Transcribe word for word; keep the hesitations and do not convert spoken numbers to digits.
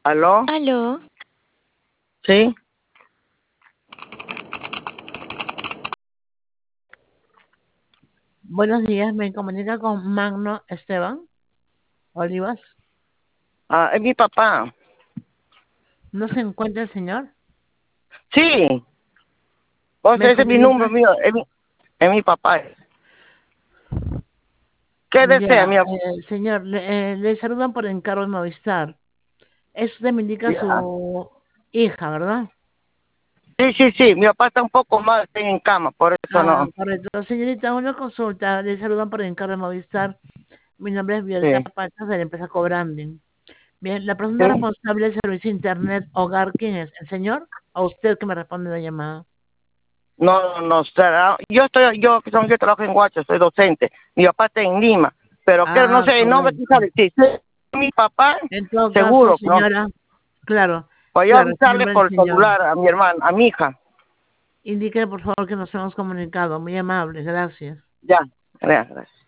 ¿Aló? ¿Aló? ¿Sí? Buenos días, me comunica con Magno Esteban Olivas. Ah, es mi papá. ¿No se encuentra el señor? Sí. O sea, ¿Me ese es mi número comunica? mío. Es mi, es mi papá. ¿Qué desea, Ya, mi papá? eh, señor, le, eh, le saludan por encargo de Movistar. Eso usted me indica Ya. su hija, ¿verdad? Sí, sí, sí. Mi papá está un poco mal, está en cama, por eso Ah, no. correcto. Señorita, una consulta. Le saludan por encargo de Movistar. Mi nombre es Violeta Sí. Pachas de la empresa Cobranding. Bien, la persona Sí. responsable del servicio de Internet Hogar, ¿quién es? ¿El señor? ¿O usted que me responde la llamada? No, no, será. Yo estoy, yo, yo, yo trabajo en Guacho, soy docente. Mi papá está en Lima. Pero que no Ah, sé, el nombre, ¿quién correcto. sabe? Sí, sí, mi papá, En todo caso, seguro, ¿no? señora, claro, Voy a claro, su avisarle nombre es por el señor. celular a mi hermana, a mi hija. Indíquele, por favor, que nos hemos comunicado. Muy amable, gracias. Ya, gracias.